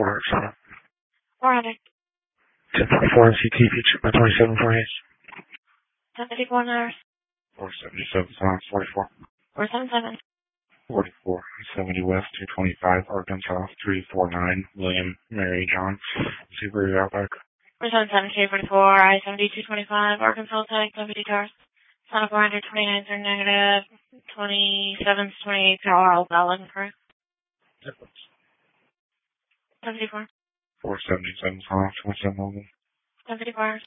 order, sorry. 400. 1044 NCTP, check my 27 for Hayes. 1054 hours. 477 Silence, 44. 477. 44, 70 West, 225, Arkansas, 349, William, Mary, John, Subaru Outback. 477 K44, I-70 225, Arkansas Tech, 70 cars. Son of 429 are negative, 27 28 Carlisle, valid and correct. Difference. 74. 477 Silence, 27 Logan. 74 hours.